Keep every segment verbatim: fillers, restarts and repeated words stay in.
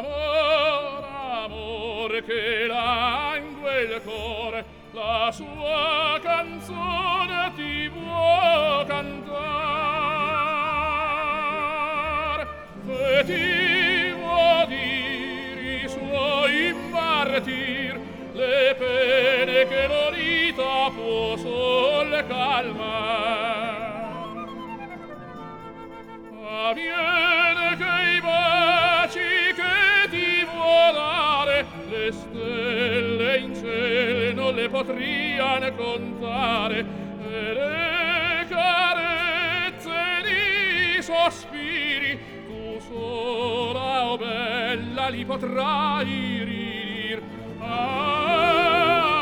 Amor, amor che langue il cuore, la sua canzone ti vuol cantar, e ti vuol dire i suoi martir, le pene che l'orita può sol calmar. Avviene che i baci che ti vuol dare, le stelle in cielo non le potrian contare, e le carezze di sospiri tu sola, o bella, li potrai ridir. Ah,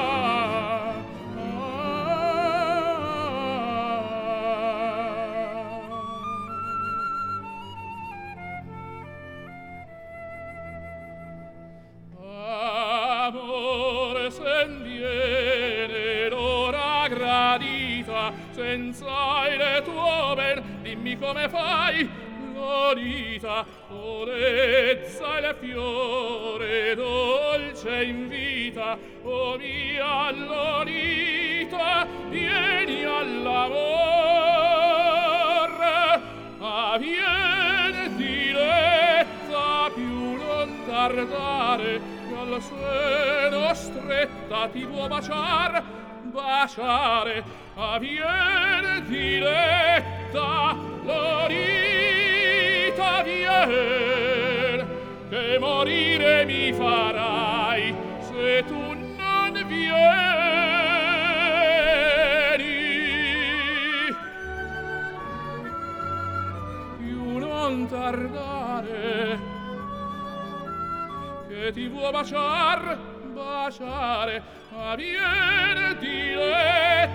amore, sen viene l'ora gradita, senza il tuo ben, dimmi come fai, Lolita, olezza il fiore dolce invita, o mia Lolita, vieni all'amor, avviene diletta, più non tardare, al seno stretta ti vuol baciar, baciare, avviene diletta, Lolita, vien, che morire mi farai se tu non vieni. Più non tardare, che ti vuol baciar, baciare, avviene diletta,